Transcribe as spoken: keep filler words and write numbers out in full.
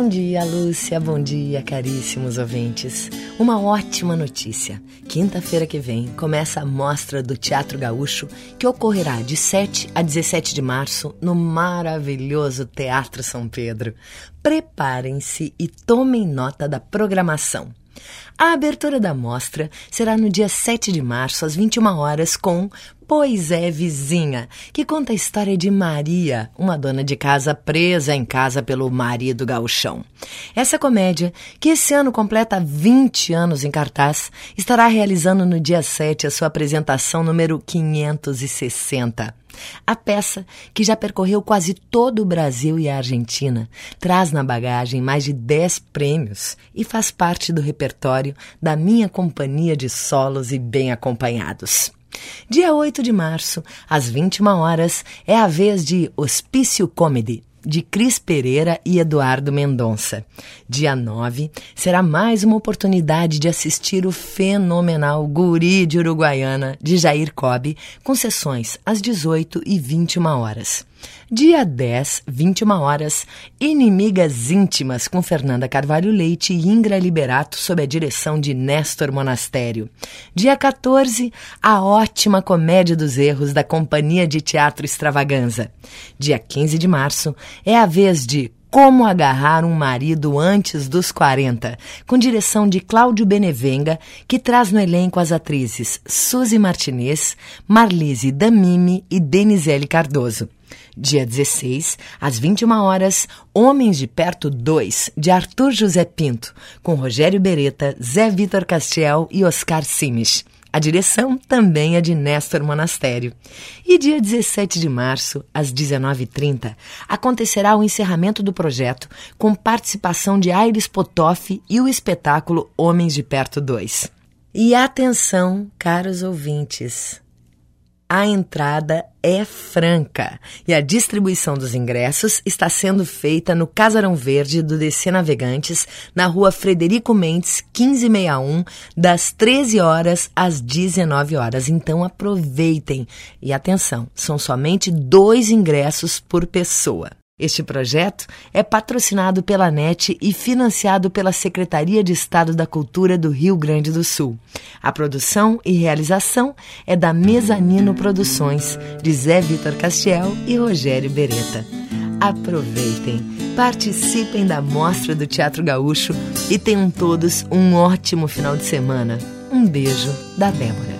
Bom dia, Lúcia. Bom dia, caríssimos ouvintes. Uma ótima notícia. Quinta-feira que vem começa a mostra do Teatro Gaúcho, que ocorrerá de sete a dezessete de março no maravilhoso Teatro São Pedro. Preparem-se e tomem nota da programação. A abertura da mostra será no dia sete de março, às vinte e uma horas, com Pois é, Vizinha, que conta a história de Maria, uma dona de casa presa em casa pelo marido gauchão. Essa comédia, que esse ano completa vinte anos em cartaz, estará realizando no dia sete a sua apresentação número quinhentos e sessenta. A peça, que já percorreu quase todo o Brasil e a Argentina, traz na bagagem mais de dez prêmios e faz parte do repertório da minha companhia de solos e bem acompanhados. Dia oito de março, às vinte e uma horas, é a vez de Hospício Comedy, de Cris Pereira e Eduardo Mendonça. Dia nove, será mais uma oportunidade de assistir o fenomenal Guri de Uruguaiana, de Jair Cobe, com sessões às dezoito e vinte e uma horas. Dia dez, vinte e uma horas, Inimigas Íntimas, com Fernanda Carvalho Leite e Ingra Liberato, sob a direção de Néstor Monastério. Dia quatorze, a ótima Comédia dos Erros, da Companhia de Teatro Extravaganza. Dia quinze de março, é a vez de Como Agarrar um Marido Antes dos quarenta, com direção de Cláudio Benevenga, que traz no elenco as atrizes Suzy Martinez, Marlise Damimi e Denizele Cardoso. Dia dezesseis, às vinte e uma horas, Homens de Perto dois, de Arthur José Pinto, com Rogério Beretta, Zé Vitor Castiel e Oscar Simes. A direção também é de Néstor Monastério. E dia dezessete de março, às dezenove e trinta, acontecerá o encerramento do projeto, com participação de Aires Potoff e o espetáculo Homens de Perto dois. E atenção, caros ouvintes! A entrada é franca e a distribuição dos ingressos está sendo feita no Casarão Verde do D C Navegantes, na rua Frederico Mendes, quinze sessenta e um, das treze horas às dezenove horas. Então aproveitem. E atenção, são somente dois ingressos por pessoa. Este projeto é patrocinado pela N E T e financiado pela Secretaria de Estado da Cultura do Rio Grande do Sul. A produção e realização é da Mezanino Produções, de Zé Vitor Castiel e Rogério Beretta. Aproveitem, participem da Mostra do Teatro Gaúcho e tenham todos um ótimo final de semana. Um beijo da Débora.